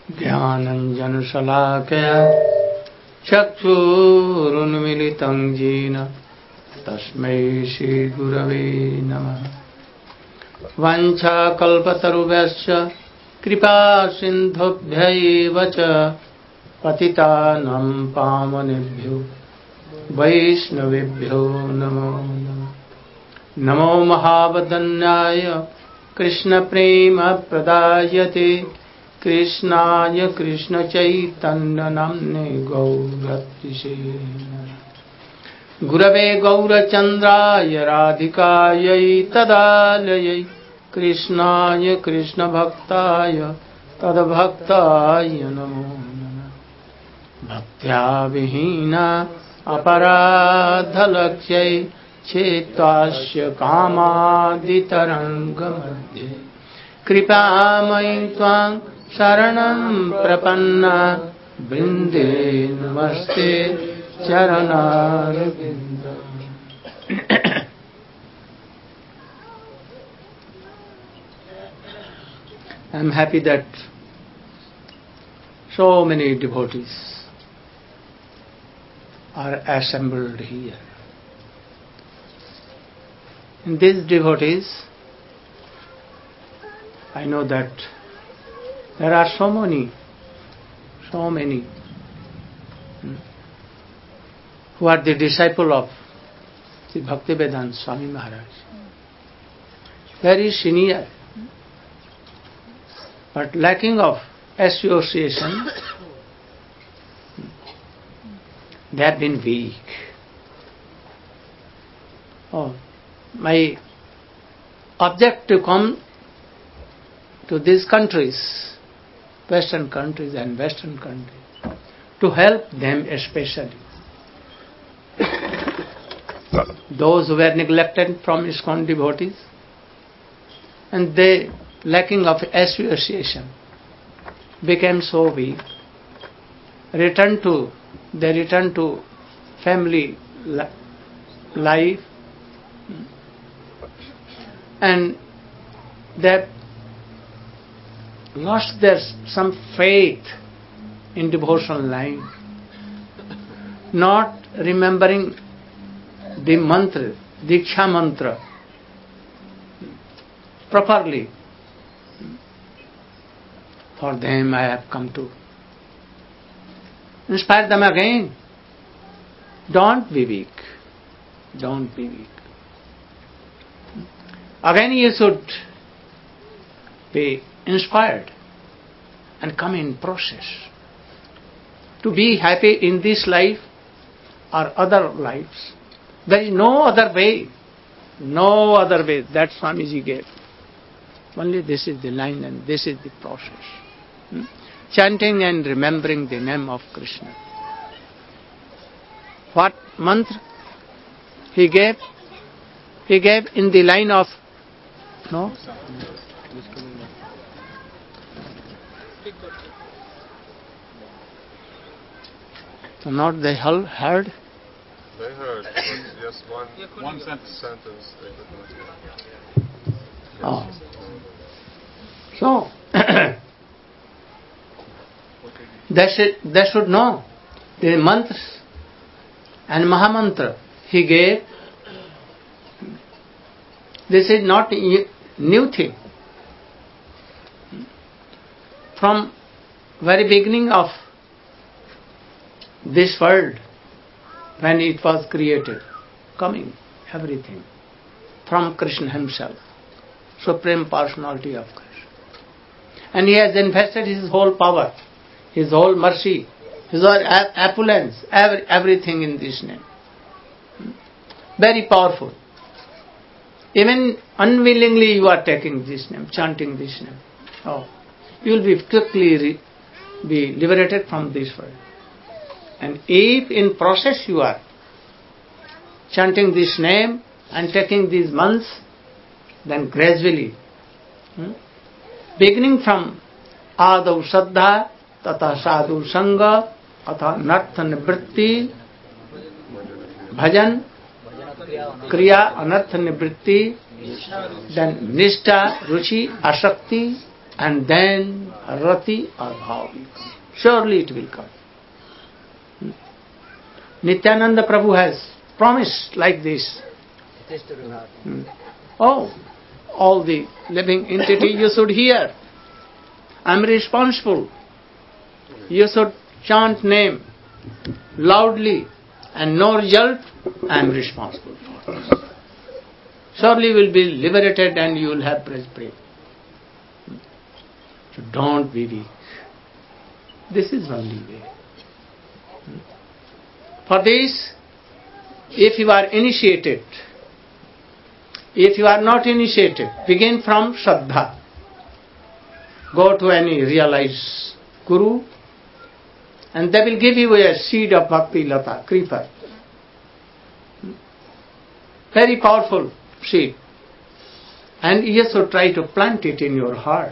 ज्ञानञ्जनशलाकया चक्षुरुन्मीलितं येन तस्मै श्रीगुरवे नमः। वाञ्छाकल्पतरुभ्यश्च कृपासिन्धुभ्यैव च पतितानां पावनेभ्यो वैष्णवेभ्यो नमो नमः। नमो महावदन्याय कृष्णप्रेमप्रदायते कृष्णाय कृष्णचैतन्यनाम्ने गौरत्रिषे गुरवे गौरचन्द्राय राधिकायै तदालयै कृष्णाय कृष्णभक्ताय तद्भक्ताय नमो नमः। भक्त्या विहीना अपराधलक्ष्यै चेत्वास्य कामादितरङ्गमध्ये कृपामयि त्वां शरणं प्रपन्ना वृन्दे नमस्ते चरणारविन्दम्। I am happy that so many devotees are assembled here. In these devotees, I know that there are so many who are the disciple of Sri Bhaktivedanta Swami Maharaj. Very senior, but lacking of association, they have been weak. My object to come to these countries, Western countries and Western countries, to help them especially. Those who were neglected from ISKCON devotees and they lacking of association became so weak, they return to family life, and they lost their some faith in devotional line, not remembering the mantra, Diksha mantra properly. For them I have come to inspire them again. Don't be weak. Don't be weak. Again you should be inspired and come in process to be happy in this life or other lives. There is no other way that Swamiji gave. Only this is the line and this is the process. Chanting and remembering the name of Krishna. What mantra he gave? He gave in the line of no. So not they heard. They heard, but just one sentence they could not hear. Oh. So they should know the mantras and Mahamantra he gave. This is not a new thing. From very beginning of this world, when it was created, coming everything from Krishna himself, Supreme Personality of Krishna. And he has invested his whole power, his whole mercy, his whole opulence, everything in this name. Very powerful. Even unwillingly you are taking this name, chanting this name. You will be quickly be liberated from this world. And if in process you are chanting this name and taking these months, then gradually, beginning from Adav Saddha, Tata Sadhu Sangha, Atha Nartha Nivritti, Bhajan, Kriya, Anartha Nivritti, then Nishtha, Ruchi, Asakti, And then Rati or Bhav will come. Surely it will come. Nityananda Prabhu has promised like this. Oh, all the living entity you should hear. I am responsible. You should chant name loudly and no result, I am responsible for this. Surely you will be liberated and you will have breath. So don't be weak. This is only way. For this, if you are initiated, if you are not initiated, begin from Shraddha. Go to any realized Guru and they will give you a seed of Bhakti Lata, creeper. Very powerful seed. And you should try to plant it in your heart.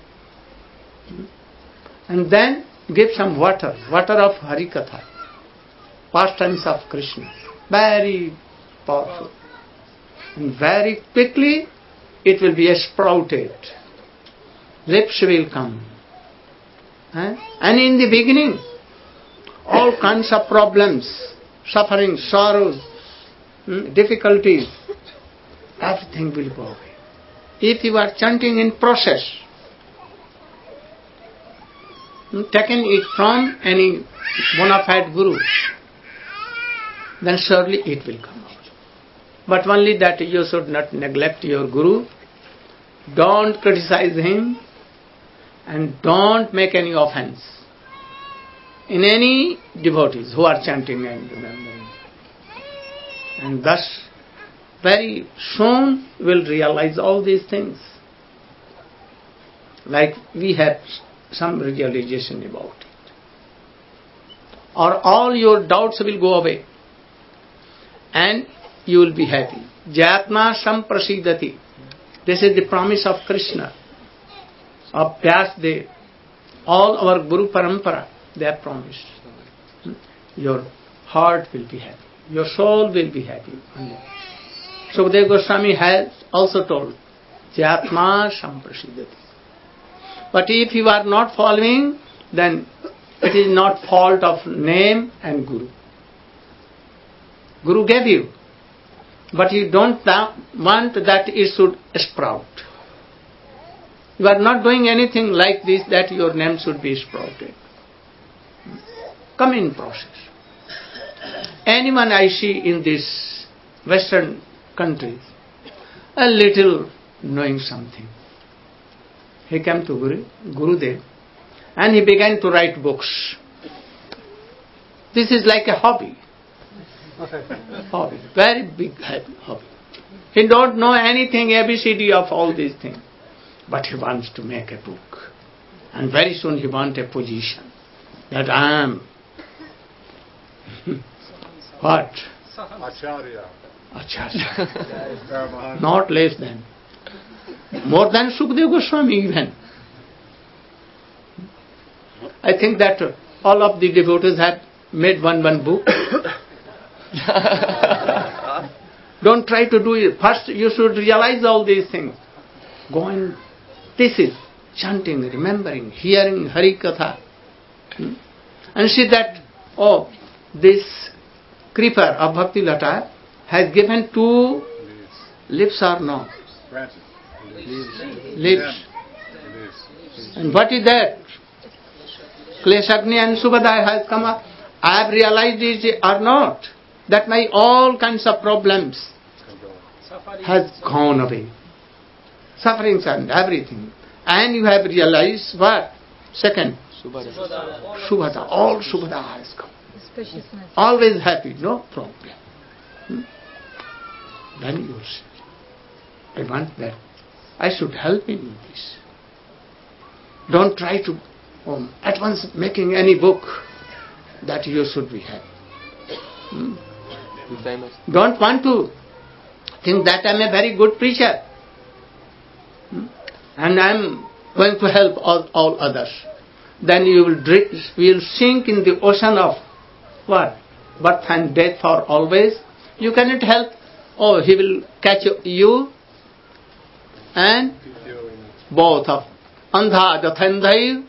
And then give some water of Harikatha, pastimes of Krishna. Very powerful. And very quickly it will be sprouted. Lips will come. And in the beginning, all kinds of problems, suffering, sorrows, difficulties, everything will go away. If you are chanting in process, taken it from any bona fide guru, then surely it will come out. But only that you should not neglect your guru, don't criticize him, and don't make any offense in any devotees who are chanting and remembering. And thus, very soon will realize all these things. Like we have some realization about it. Or all your doubts will go away. And you will be happy. Jatma samprasidati. This is the promise of Krishna, of Vyasdev. All our Guru Parampara, they have promised. Your heart will be happy. Your soul will be happy. Sukadeva Goswami has also told, Jatma samprasidati. But if you are not following, then it is not fault of name and Guru. Guru gave you, but you don't want that it should sprout. You are not doing anything like this that your name should be sprouted. Come in process. Anyone I see in this Western countries, a little knowing something, he came to Gurudev and he began to write books. This is like a hobby. Hobby, very big hobby. He don't know anything, ABCD of all these things. But he wants to make a book. And very soon he wants a position. That I am what? Acharya. Not less than. More than Sukadeva Goswami even. I think that all of the devotees have made one book. Don't try to do it. First you should realize all these things. Go and this is chanting, remembering, hearing Hari Katha. And see that, oh, this creeper of Bhakti Lata has given two lips or no? Branches. Lips. And what is that? Kleshagni and Subhadaya has come up. I have realized it or not. That my all kinds of problems has gone away. Sufferings and everything. And you have realized what? Second, Subhada. All Subhada has come. Always happy, no problem. Then you say, I want that. I should help him in this. Don't try to at once making any book that you should be happy. Don't want to think that I am a very good preacher and I am going to help all others. Then you will sink in the ocean of what? Birth and death for always. You cannot help. Oh, he will catch you and both of Andha Dathandai.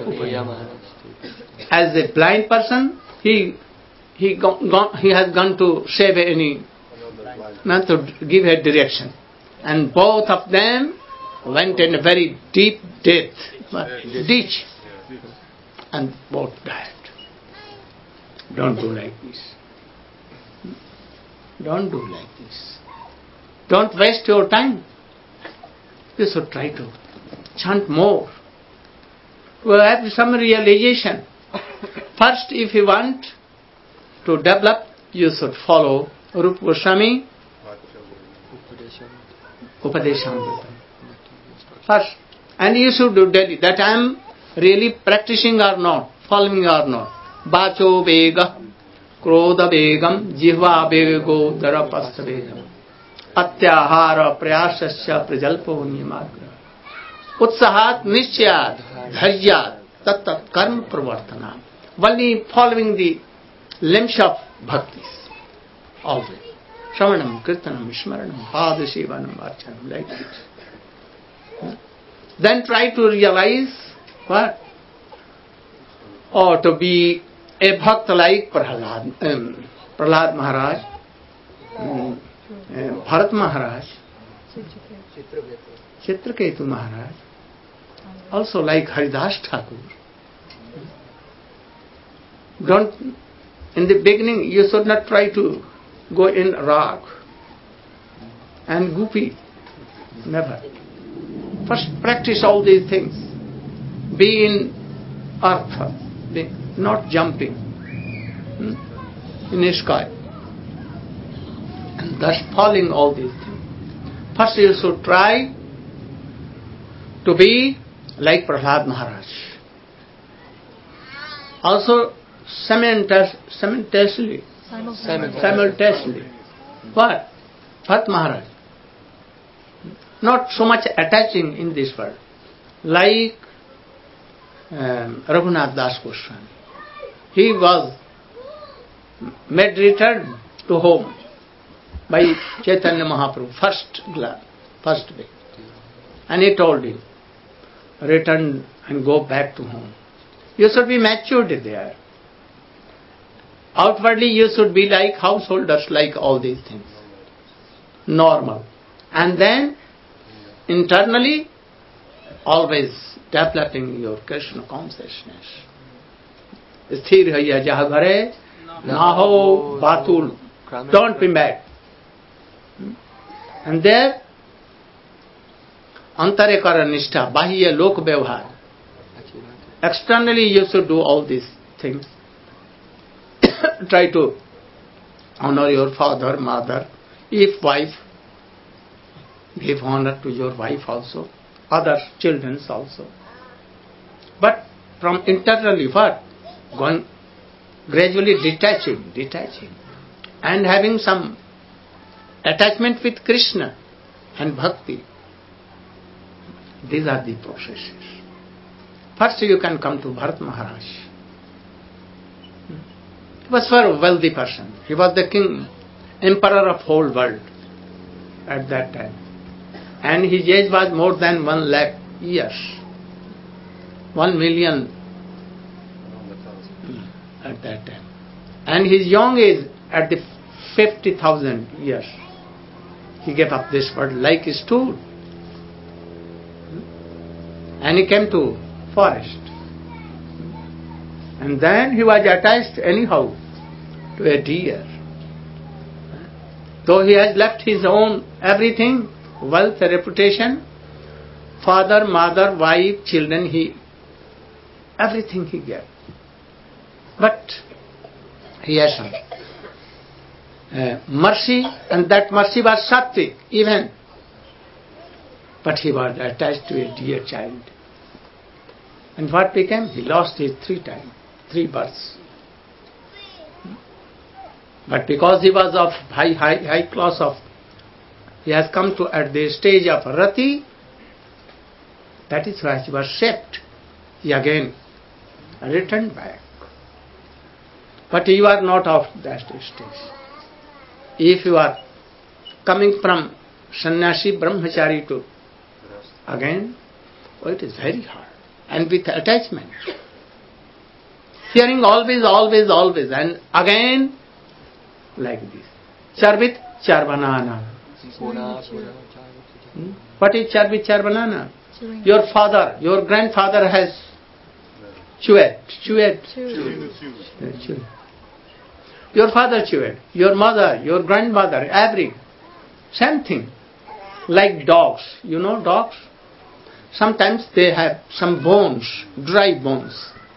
As a blind person, he has gone to save any, not to give a direction. And both of them went in a very deep ditch. And both died. Don't do like this. Don't do like this. Don't waste your time. You should try to chant more. To have some realization. First, if you want to develop, you should follow Rupa Goswami, Upadeshamritam. First. And you should do daily. That I am really practicing or not, following or not. Bacho vega, krodha vegam, jihva vego, darapastha vegam. Atyahara prayasasya prajalpo niyamagra. Utsahat nischayat, dharyat, tattat karma pravartana. Only following the limbs of bhaktis. Always. Shravanam, kirtanam, smaranam, padasevanam, archanam, like this. Then try to realize what? Or to be a bhakt like Prahlad Maharaj, Bharat Maharaj, Chitraketu Maharaj, also like Haridas Thakur. Don't, in the beginning, you should not try to go in rag and goopy. Never. First practice all these things. Be in earth, not jumping in the sky. And thus following all these things. First you should try to be like Prahlad Maharaj. Also simultaneously. What? Bharat Maharaj. Not so much attaching in this world. Like Raghunath Das Goswami. He was made return to home by Chaitanya Mahaprabhu, first day. And he told him, return and go back to home. You should be matured there. Outwardly you should be like householders, like all these things. Normal. And then internally, always developing your Krishna consciousness. Sthir haiya jaha ghare, naho batul. Don't be mad. And there, antare kara nishtha, bahya lok vyavhar. Externally you should do all these things. Try to honor your father, mother. If wife, give honor to your wife also, other children also. But from internally what? Going gradually detaching and having some attachment with Krishna and bhakti. These are the processes. First you can come to Bharat Maharaj. He was a wealthy person. He was the king, emperor of whole world at that time. And his age was more than 1 lakh years. 1 million at that time. And his young age at the 50,000 years. He gave up this world like a stool. And he came to forest. And then he was attached anyhow to a deer. Though he has left his own everything, wealth, reputation, father, mother, wife, children, everything he gave. But he has some mercy, and that mercy was sattvic even. But he was attached to a dear child. And what became? He lost his 3 births. But because he was of high class of, he has come to at the stage of Rati, that is why he was shaped. He again returned back. But you are not of that stage. If you are coming from sannyasi brahmachari to again Oh, it is very hard. And with attachment. Hearing always, always, always. And again, like this. Charbit, char banana. What is charbit, char banana? Your father, your grandfather has chewed. Your father chewed. Your mother, your grandmother, every. Same thing. Like dogs. You know dogs? Sometimes they have some bones, dry bones.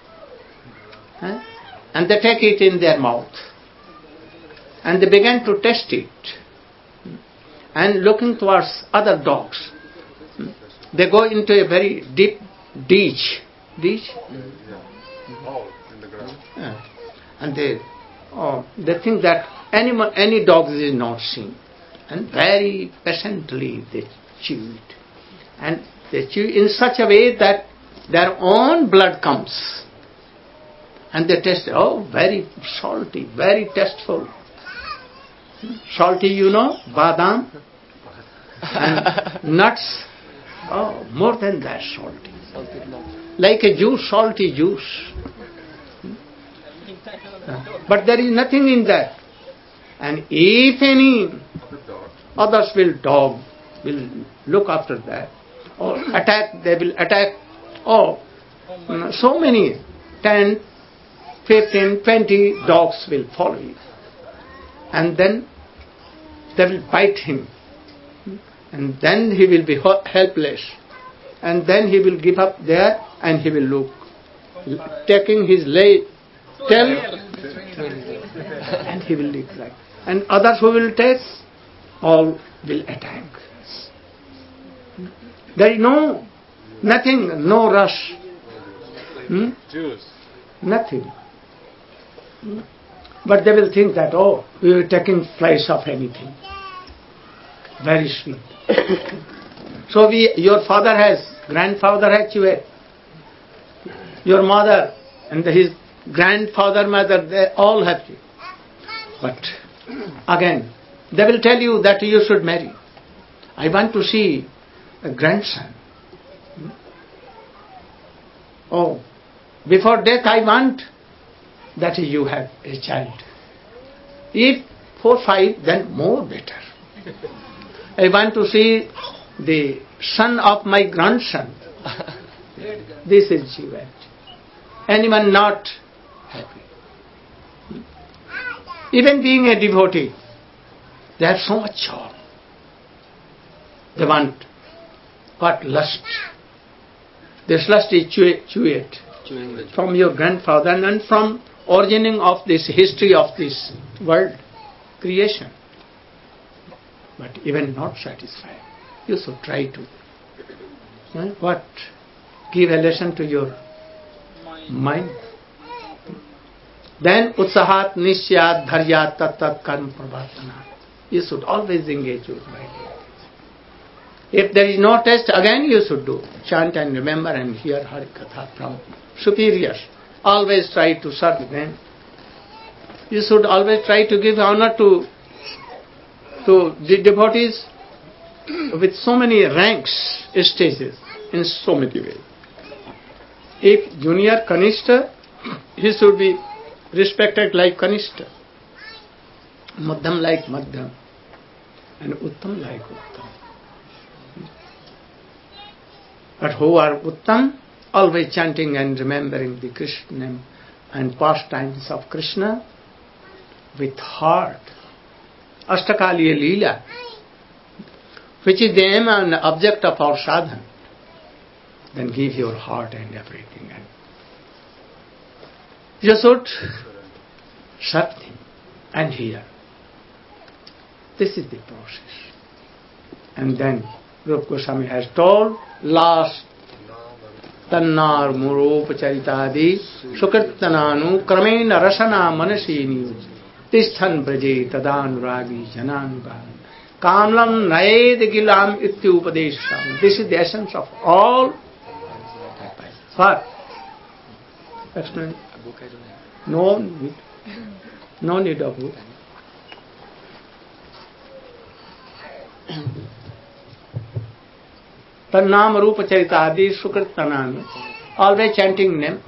And they take it in their mouth. And they begin to test it. And looking towards other dogs. They go into a very deep ditch. Ditch? Hole in the ground. And they think that any dog is not seen. And very patiently they chew it. And they chew in such a way that their own blood comes. And they taste, very salty, very tasteful. Salty, you know, badam. And nuts. More than that salty. Like a juice, salty juice. But there is nothing in that. And if any others will look after that. Or attack, they will attack. So many, 10, 15, 20 dogs will follow you. And then they will bite him. And then he will be helpless. And then he will give up there and he will look. Taking his tail and he will live like. And others who will take, all will attack. There is nothing, no rush. Nothing. But they will think that, we are taking place of anything. Very sweet. So your grandfather has chewed. Your mother and his grandfather, mother, they all have chewed. But again, they will tell you that you should marry. I want to see a grandson. Before death I want that you have a child. If 4, 5, then more better. I want to see the son of my grandson. This is Jivat. Anyone not happy. Even being a devotee, they have so much charm. They want what? Lust. This lust is chewed from your grandfather and from origining of this history of this world, creation. But even not satisfied, you should try to give a lesson to your mind. Then utsahat nisyat dharyat tat karma pravartana. You should always engage your mind. If there is no test, again you should do. Chant and remember and hear Harikatha from superiors. Always try to serve them. You should always try to give honor to the devotees with so many ranks, stages, in so many ways. If junior Kanishta, he should be respected like Kanishta. Madhyam like Madhyam. And Uttam like Uttam. But who are Uttam? Always chanting and remembering the Krishna and pastimes of Krishna with heart. Ashtakaliya Leela, which is the aim and object of our sadhana. Then give your heart and everything. And you should serve him and hear. This is the process. And then Rupa Goswami has told last Tannar Muropacharitadi Sukirtananu Kramena Rasana Manasini Tisthan Braje Tadanuragi Jananugan Kamlam Naed Gilam Ityupadesham. This is the essence of all. What? Explain. No need of book. Tannam Rupa Charitadi Sukritanami. Always chanting name.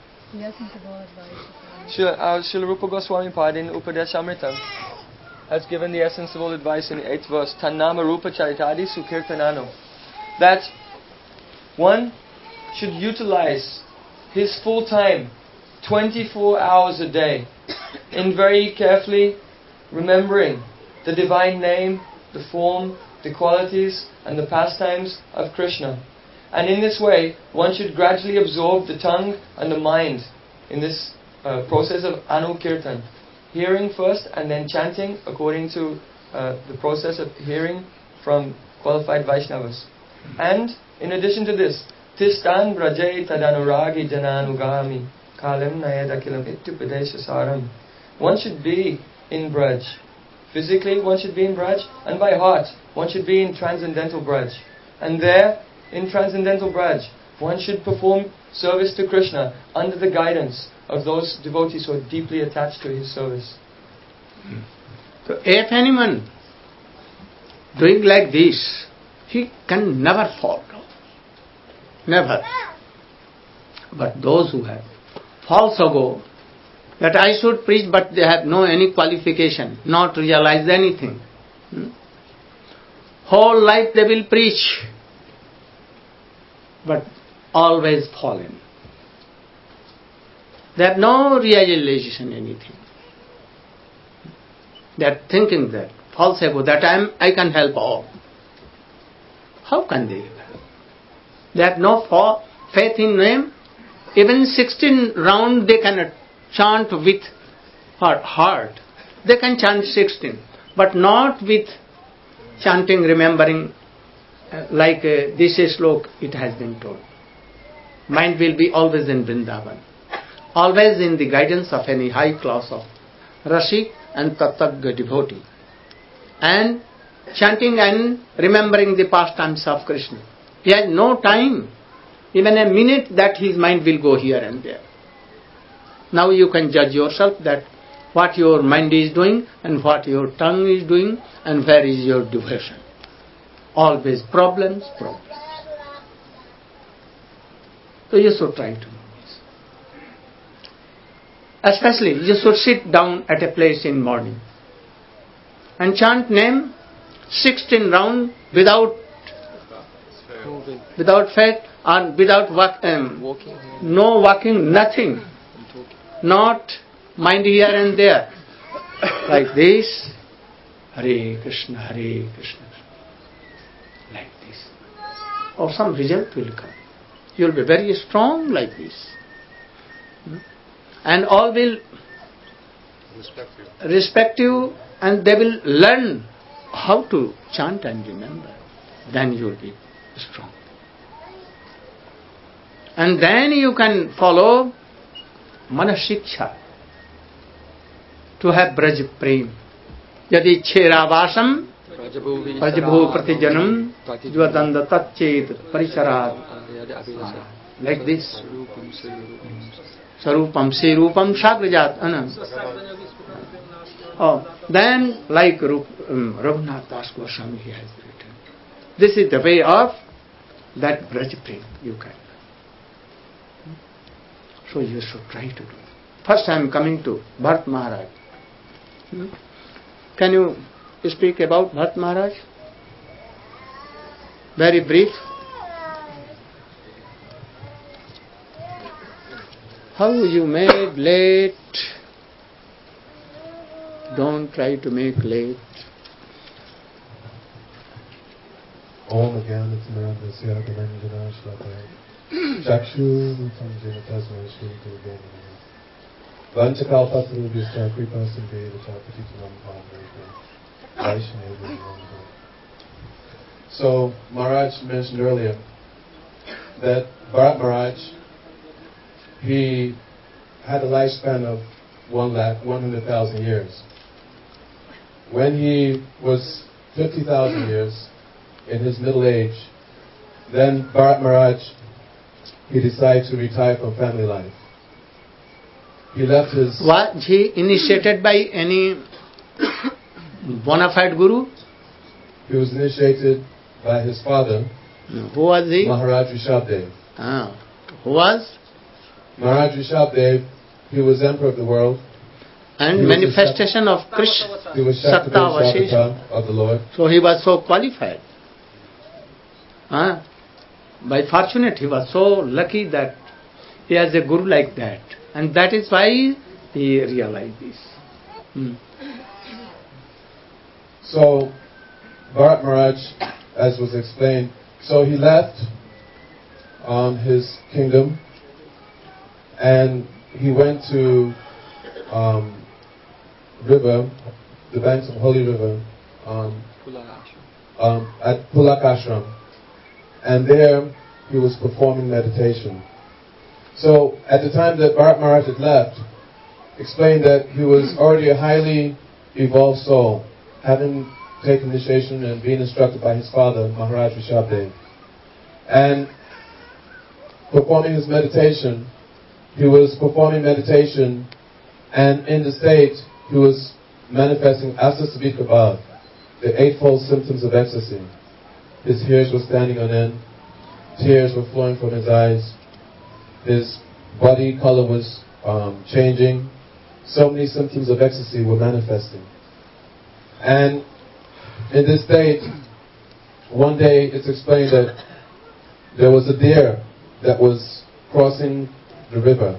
Srila Rupa Goswami Pad in Upadeshamrita has given the essence of all advice in the 8th verse. Tannama Rupa Charitadi Sukirtanano. That one should utilize his full time, 24 hours a day, in very carefully remembering the divine name, the form, the qualities and the pastimes of Krishna. And in this way, one should gradually absorb the tongue and the mind in this process of Anukirtan. Hearing first and then chanting according to the process of hearing from qualified Vaishnavas. And in addition to this, Tistan Brajay Tadanuragi Jananugami Kalam Nayadakilam Ittupadesha Saram. One should be in Braj. Physically, one should be in Braj, and by heart, one should be in Transcendental Braj. And there, in Transcendental Braj, one should perform service to Krishna under the guidance of those devotees who are deeply attached to his service. So if anyone doing like this, he can never fall down. Never. But those who have false ego, that I should preach but they have no any qualification, not realized anything. Whole life they will preach, but always fallen. They have no realization anything. They are thinking that, false ego, that I can help all. How can they help? They have no faith in Name. Even 16 round they cannot chant with heart. They can chant 16, but not with chanting, remembering like this slok it has been told. Mind will be always in Vrindavan, always in the guidance of any high class of Rasik and Tattagya devotee, and chanting and remembering the pastimes of Krishna. He has no time, even a minute, that his mind will go here and there. Now you can judge yourself that what your mind is doing and what your tongue is doing and where is your devotion. Always problems. So you should try to do this. Especially you should sit down at a place in morning and chant name 16 round without faith and without walking. No walking, nothing. Not mind here and there. Like this. Hare Krishna, Hare Krishna. Like this. Or some result will come. You will be very strong like this. And all will respect you and they will learn how to chant and remember. Then you will be strong. And then you can follow Manasiksha to have Braj Prem. Yadi Chheravasam Prajabhu Pratijanam Jvadanda Tatchet Parisarat. Like this. Sarupam Sirupam Sagrajat Anam. Then like Raghunath Das Goswami he has written. This is the way of that Braj Prem you can. So you should try to do it. First I am coming to Bharat Maharaj. Can you speak about Bharat Maharaj? Very brief. How you made late? Don't try to make late. Om Jnanatimirandasya Gyananjana Shlakaya Chakshu Tamjena Tasmai Shri Guru Vanchakalpatarubhyascha Kripa Sindhya Chapatitanam Pamrita Vaishnava. So Maharaj mentioned earlier that Bharat Maharaj, he had a lifespan of 100,000 years. When he was 50,000 years in his middle age, then Bharat Maharaj, he decided to retire from family life. He left his... Was he initiated by any bona fide guru? He was initiated by his father, Who was he? Maharaj Rishabdev. Who was? Maharaj Rishabdev, he was emperor of the world. And He was manifestation of Krishna, He was Satta Shaktavan Vasesha. of the Lord. So he was so qualified. By fortunate, he was so lucky that he has a guru like that. And that is why he realized this. So, Bharat Maharaj, as was explained, so he left his kingdom and he went to river, the banks of Holy River, at Pulakashram, and there he was performing meditation. So at the time that Bharat Maharaj had left, explained that he was already a highly evolved soul, having taken initiation and being instructed by his father, Maharaj Rishabdev. And performing his meditation, he was performing meditation, and in the state he was manifesting Asasavika Bhav, the eightfold symptoms of ecstasy. His hairs were standing on end, tears were flowing from his eyes, his body color was changing, so many symptoms of ecstasy were manifesting. And in this state, one day it's explained that there was a deer that was crossing the river,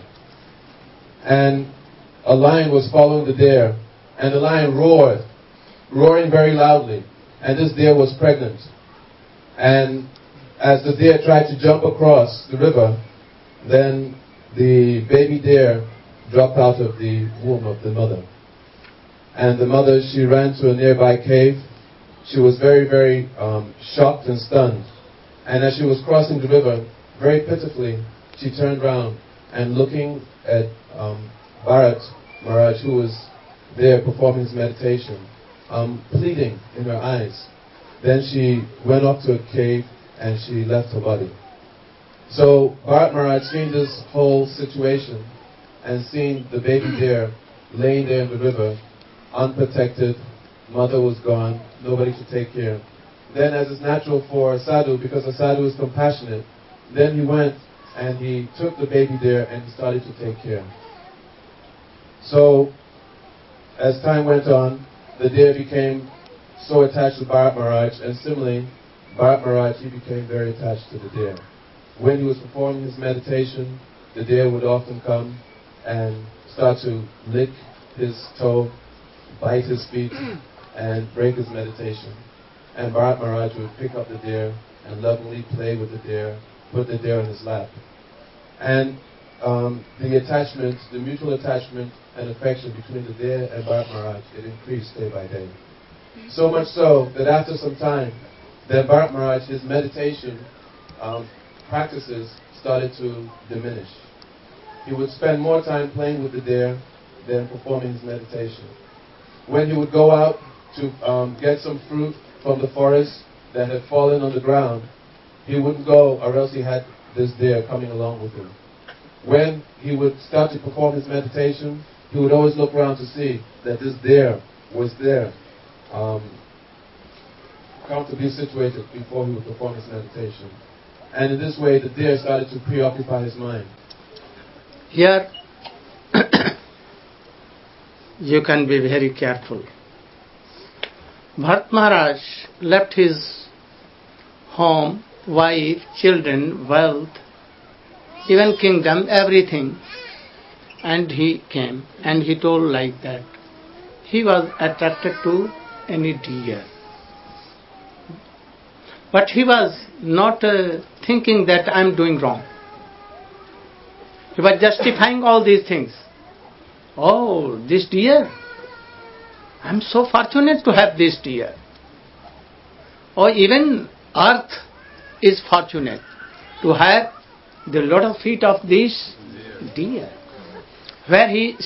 and a lion was following the deer, and the lion roaring very loudly, and this deer was pregnant. And as the deer tried to jump across the river, then the baby deer dropped out of the womb of the mother. And the mother, she ran to a nearby cave. She was very, very shocked and stunned. And as she was crossing the river, very pitifully, she turned round and looking at Bharat Maharaj, who was there performing his meditation, pleading in her eyes. Then she went off to a cave and she left her body. So Bharat Maharaj, seeing this whole situation and seeing the baby deer laying there in the river, unprotected, mother was gone, nobody to take care. Then, as is natural for a sadhu, because a sadhu is compassionate, then he went and he took the baby deer and he started to take care. So, as time went on, the deer became so attached to Bharat Maharaj, and similarly, Bharat Maharaj, he became very attached to the deer. When he was performing his meditation, the deer would often come and start to lick his toe, bite his feet, and break his meditation. And Bharat Maharaj would pick up the deer and lovingly play with the deer, put the deer on his lap. And the attachment, the mutual attachment and affection between the deer and Bharat Maharaj, it increased day by day. So much so that after some time, then Bharat Maharaj, his meditation practices started to diminish. He would spend more time playing with the deer than performing his meditation. When he would go out to get some fruit from the forest that had fallen on the ground, he wouldn't go, or else he had this deer coming along with him. When he would start to perform his meditation, he would always look around to see that this deer was there, comfortably situated before he would perform his meditation. And in this way, the deer started to preoccupy his mind. Here, you can be very careful. Bharat Maharaj left his home, wife, children, wealth, even kingdom, everything, and he came and he told like that. He was attracted to any deer. But he was not thinking that I am doing wrong. He was justifying all these things. Oh, this deer, I am so fortunate to have this deer. Or even earth is fortunate to have the lot of feet of this deer, where he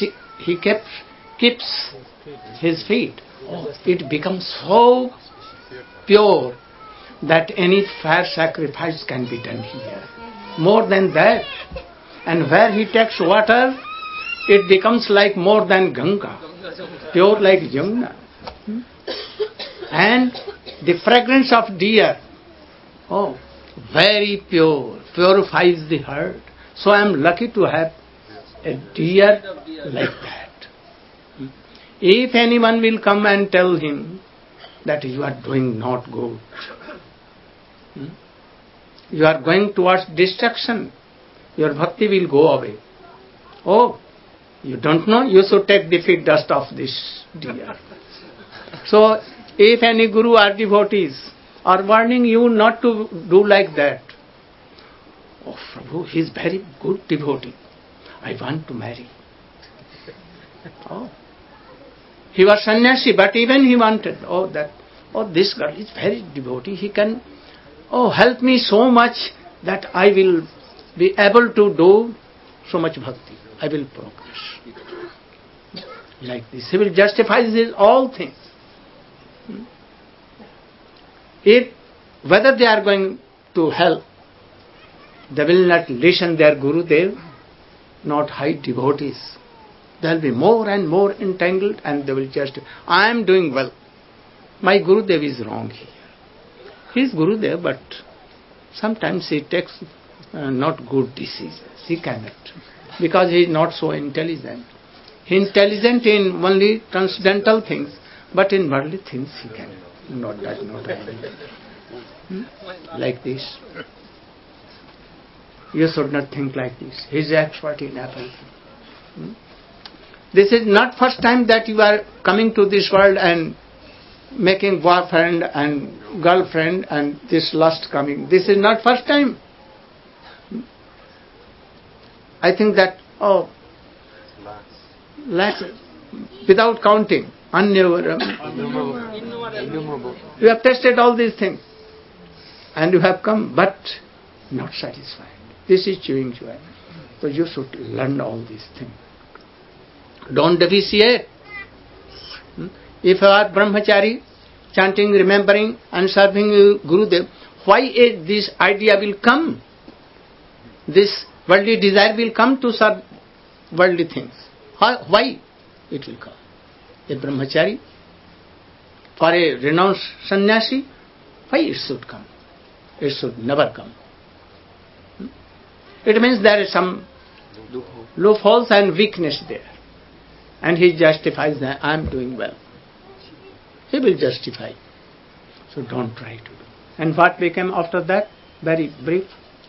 keeps his feet. Oh, it becomes so pure that any fair sacrifice can be done here. More than that, and where he takes water, it becomes like more than Ganga, pure like Yamuna. And the fragrance of deer Oh, very pure, purifies the heart. So I am lucky to have a deer like that. If anyone will come and tell him that you are doing not good, you are going towards destruction, your bhakti will go away. Oh, you don't know? You should take the fig dust of this deer. So, if any guru or devotees are warning you not to do like that, oh Prabhu, he is very good devotee, I want to marry. Oh, he was sannyasi, but even he wanted, this girl is very devotee, he can, help me so much that I will be able to do so much bhakti. I will progress. Like this, he will justify this all things. If whether they are going to hell, they will not listen their Gurudev, not high devotees. They will be more and more entangled, and they will just, I am doing well. My Gurudev is wrong here. He is Gurudev, but sometimes he takes not good decisions. He cannot, because he is not so intelligent. He is intelligent in only transcendental things, but in worldly things he cannot, does not have. Like this. You should not think like this. He is expert in everything. This is not first time that you are coming to this world and making boyfriend and girlfriend and this lust coming. This is not first time. I think that, without counting, innumerable. You have tested all these things and you have come, but not satisfied. This is chewing joy. So you should learn all these things. Don't deviate. If you are brahmachari, chanting, remembering and serving Gurudev, why this idea will come? This worldly desire will come to serve worldly things. Why it will come? A brahmachari, for a renounced sannyasi, why it should come? It should never come. It means there is some loopholes and weakness there. And he justifies that I am doing well. He will justify. So don't try to do. And what became after that? Very brief.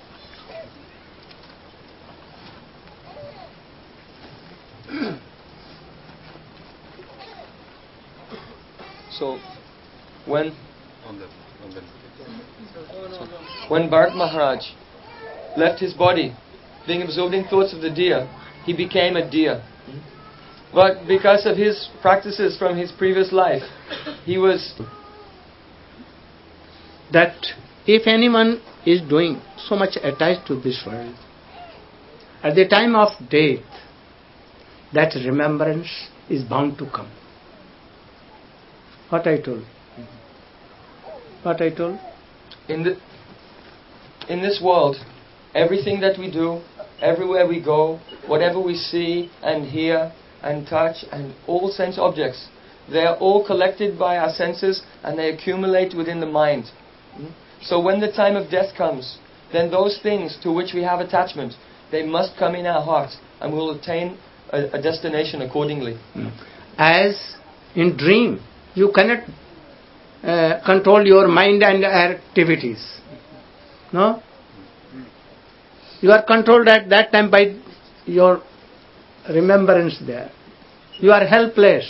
So, when Bharat Maharaj left his body, being absorbed in thoughts of the deer, he became a deer. But because of his practices from his previous life, he was... That if anyone is doing so much attached to this world, at the time of death, that remembrance is bound to come. What I told? In this world, everything that we do, everywhere we go, whatever we see and hear and touch and all sense objects, they are all collected by our senses and they accumulate within the mind. So when the time of death comes, then those things to which we have attachment, they must come in our hearts and we will attain a destination accordingly. As in dream, you cannot control your mind and activities. No? You are controlled at that time by your remembrance there. You are helpless.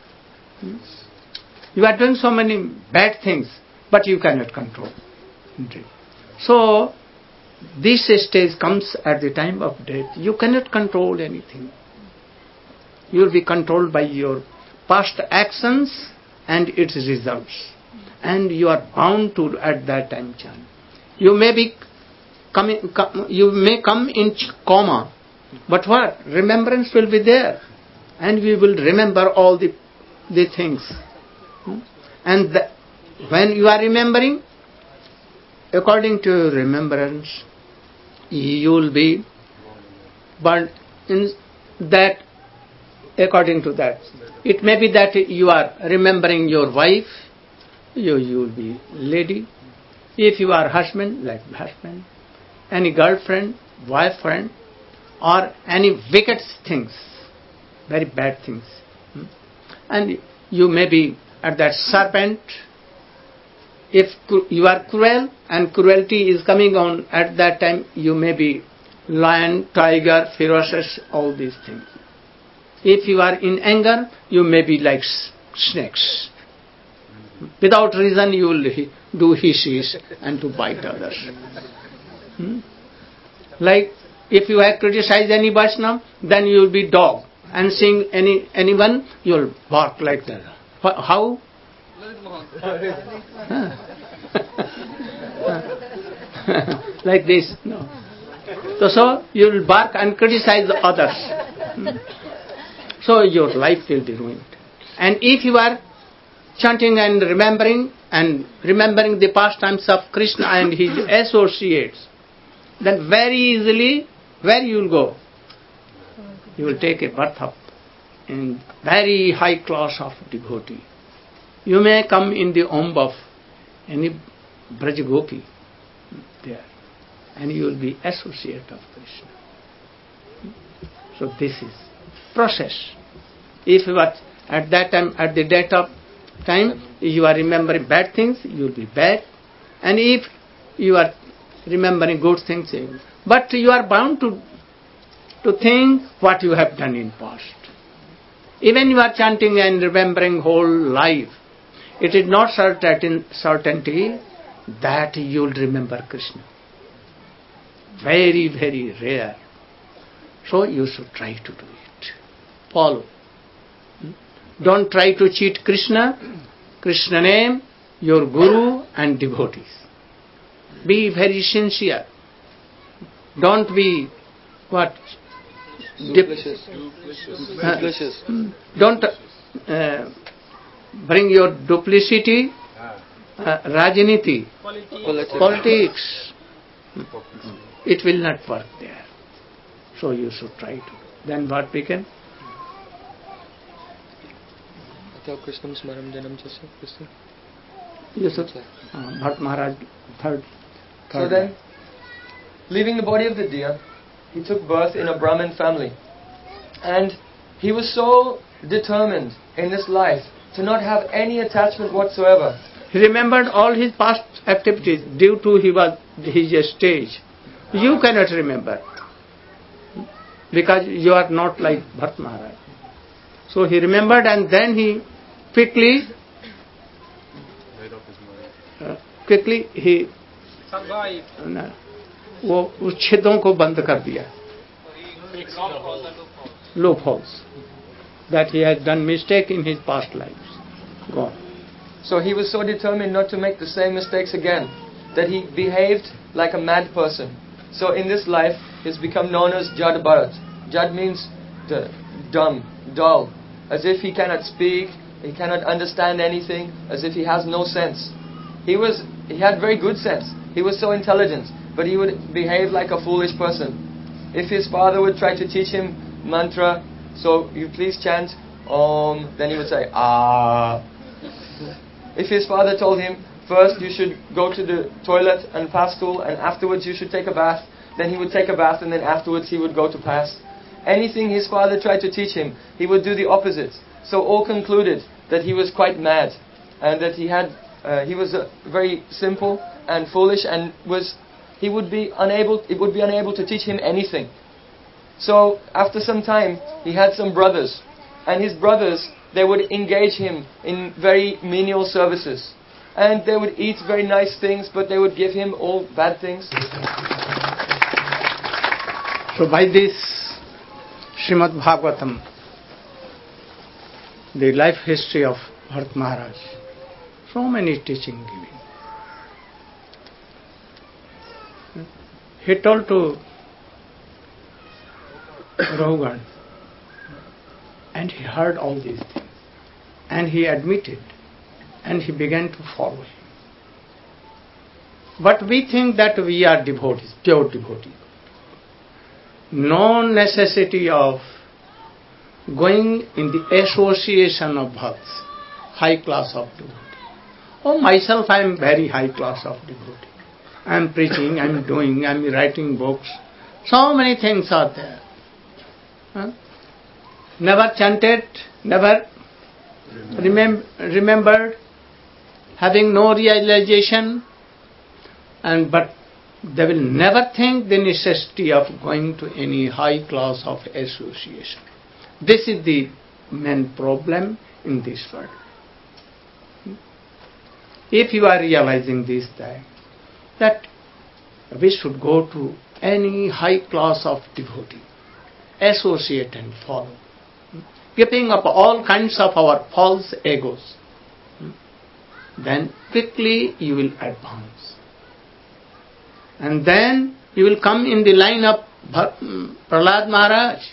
You are doing so many bad things, but you cannot control. So, this stage comes at the time of death. You cannot control anything. You will be controlled by your past actions and its results. And you are bound to at that time chant. You may come in coma, but what? Remembrance will be there. And we will remember all the things. And when you are remembering, according to remembrance, you will be, but in that, according to that, it may be that you are remembering your wife, you will be lady, If you are husband, like husband, any girlfriend, boyfriend, or any wicked things, very bad things. And you may be at that serpent. If you are cruel and cruelty is coming on at that time, you may be lion, tiger, ferocious, all these things. If you are in anger, you may be like snakes. Without reason, you will do hisses and to bite others. Like if you have criticized any Vaishnava, then you will be dog. And seeing anyone, you will bark like that. How? Like this. No. So you will bark and criticize the others. So your life will be ruined. And if you are chanting and remembering the pastimes of Krishna and his associates, then very easily, where you will go? You will take a birth up in very high class of devotee. You may come in the womb of any Brajagopi there, and you will be associate of Krishna. So this is process. If you are at that time, at the date of time, you are remembering bad things, you will be bad. And if you are remembering good things, but you are bound to think what you have done in past. Even you are chanting and remembering whole life, it is not certainty that you will remember Krishna. Very, very rare. So you should try to do it. Follow. Don't try to cheat Krishna. Krishna name, your guru and devotees. Be very sincere. Don't be what? Duplicitous. Don't bring your duplicity, Rajniti, politics. It will not work there. So you should try to. Then what became? You should. Bharat Maharaj, third. So then, leaving the body of the deer, he took birth in a Brahmin family. And he was so determined in this life to not have any attachment whatsoever. He remembered all his past activities due to his stage. You cannot remember because you are not like Bharat Maharaj. So he remembered and then he quickly he वो उस छेदों को बंद कर दिया. Loopholes that he has done mistake in his past lives. Gone. So he was so determined not to make the same mistakes again that he behaved like a mad person. So in this life, he's become known as Jad Bharat. Jad means dumb, dull, as if he cannot speak, he cannot understand anything, as if he has no sense. He had very good sense. He was so intelligent, but he would behave like a foolish person. If his father would try to teach him mantra, so you please chant Om, then he would say Ah. If his father told him, first you should go to the toilet and pass stool, and afterwards you should take a bath, then he would take a bath, and then afterwards he would go to pass. Anything his father tried to teach him, he would do the opposite. So all concluded that he was quite mad, and that he was very simple and foolish, and it would be unable to teach him anything. So after some time, he had some brothers, and his brothers, they would engage him in very menial services, and they would eat very nice things, but they would give him all bad things. So by this Srimad Bhagavatam, the life history of Bharat Maharaj, so many teaching giving. He told to Raghugan, and he heard all these things, and he admitted, and he began to follow him. But we think that we are devotees, pure devotees. No necessity of going in the association of bhakts, high class of devotee. Oh, myself I am very high class of devotee. I am preaching, I am doing, I am writing books. So many things are there. Huh? Never chanted, never remembered, having no realization, but they will never think the necessity of going to any high class of association. This is the main problem in this world. If you are realizing this time, that we should go to any high class of devotee, associate and follow, giving up all kinds of our false egos, then quickly you will advance. And then you will come in the line of Prahlad Maharaj.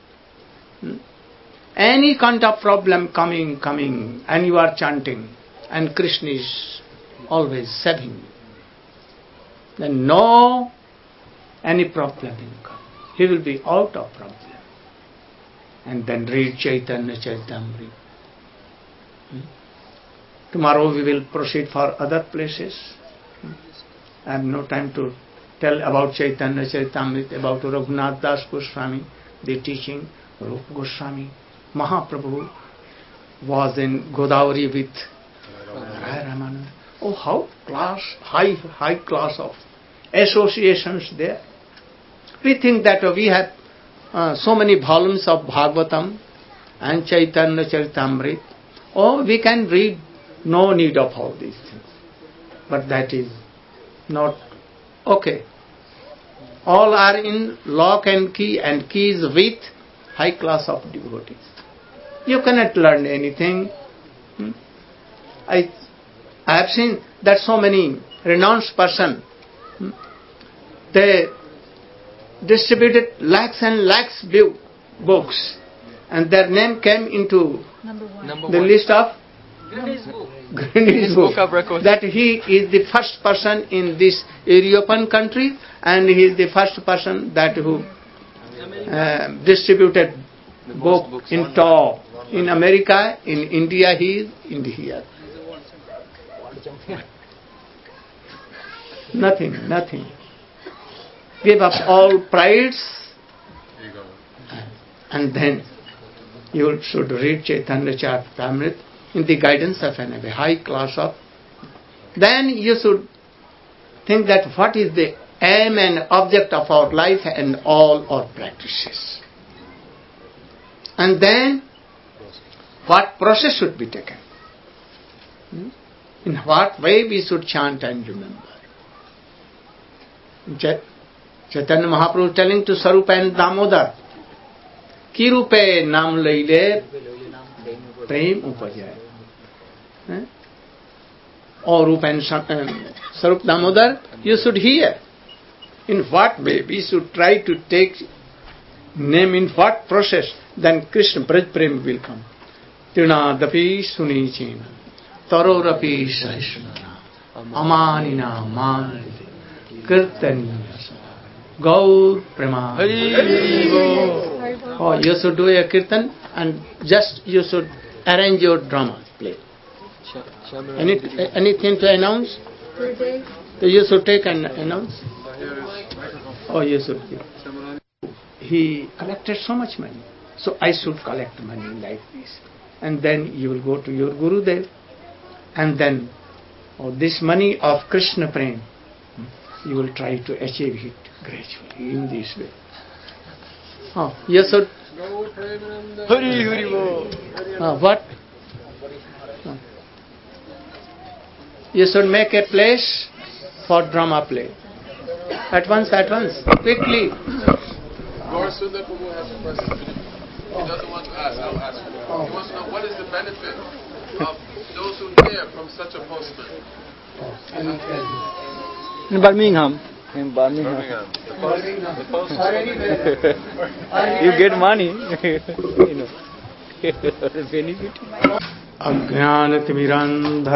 Any kind of problem coming, and you are chanting, and Krishna is always saving you, then no any problem will come. He will be out of problem. And then read Chaitanya Charitamrita. Tomorrow we will proceed for other places. I have no time to tell about Chaitanya Charitamrita, about Raghunath Das Goswami, the teaching, Rupa Goswami. Mahaprabhu was in Godavari with Raya Ramananda. Oh, how high class of associations there. We think that we have so many volumes of Bhagavatam and Chaitanya Charitamrita. Oh, we can read, no need of all these things. But that is not okay. All are in lock and keys with high class of devotees. You cannot learn anything. I have seen that so many renounced persons, they distributed lakhs and lakhs books, and their name came into the list of Guinness Book of Records. That he is the first person in this European country, and he is the first person that who distributed book in top. In America, in India, he is in here. Nothing. Give up all prides, and then you should read Chaitanya Charitamrita in the guidance of a high class of. Then you should think that what is the aim and object of our life and all our practices. And then what process should be taken. In what way we should chant and remember. Chaitanya Mahaprabhu telling to Sarupa and Damodar, Ki rupe nam laile prem upajay. Or Rupa and Sarup Damodar, you should hear. In what way we should try to take name, in what process, then Krishna Braj Prem will come. Trinadapi sunichena, tarorapi sahishnana, amanina manite, kirtaniya gaur prema. Oh, you should do a kirtan and just you should arrange your drama play. Anything to announce? So you should take and announce. Oh, you should give. He collected so much money, so I should collect money like this. And then you will go to your Gurudev, and then this money of Krishna Prem, you will try to achieve it gradually in this way. Oh, you should. What? You should make a place for drama play. At once, quickly. Gaur Sundar Prabhu has a question. He doesn't want to ask, I'll ask you. He wants to know what is the benefit of those who hear from such a postman. In Birmingham. You get money. You know. Benefit. Ajnanatimirandha